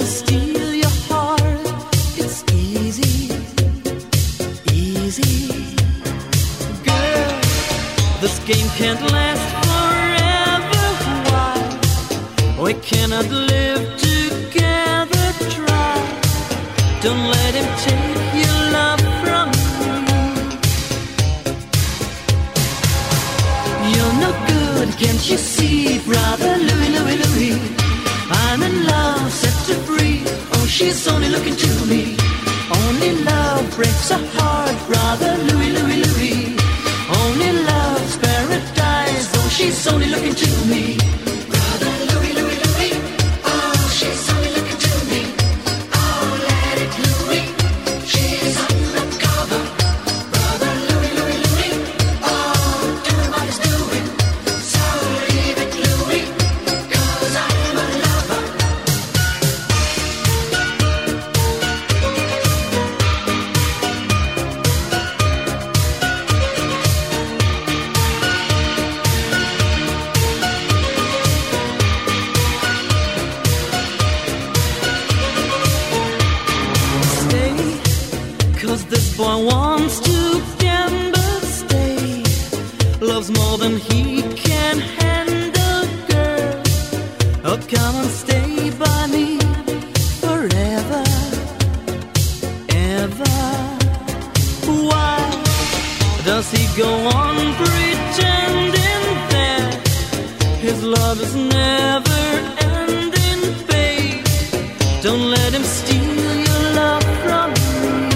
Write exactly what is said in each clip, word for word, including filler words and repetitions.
steal your heart. It's easy, easy. Girl, this game can't last forever. Why? We cannot live together. Try. Don't let him take your love from you. You're no good, can't you see, brother Louie, Louie, Louie? I'm in love, set her free. Oh, she's only looking to me. Only love breaks a heart, brother Louie, Louie, Louie. Only love's paradise. Oh, she's only looking to me. Brother Louie, Louie, Louie. Oh, she's only looking to me. Oh, let it Louie. She's undercover. Brother Louie, Louie, Louie. Oh, do what it's doing. So leave it, Louie. Cause I'm a lover. Cause this boy wants to gamble, stay. Loves more than he can handle, girl. Oh, come and stay by me forever, ever. Why does he go on pretending that his love is never ending, babe? Don't let him steal your love from me.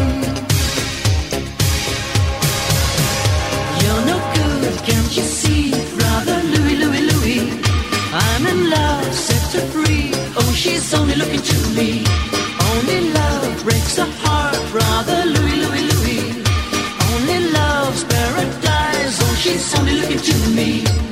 Can't you see, brother Louie, Louie, Louie? I'm in love, set her free. Oh, she's only looking to me. Only love breaks a heart, brother Louie, Louie, Louie. Only love's paradise. Oh, she's only looking to me.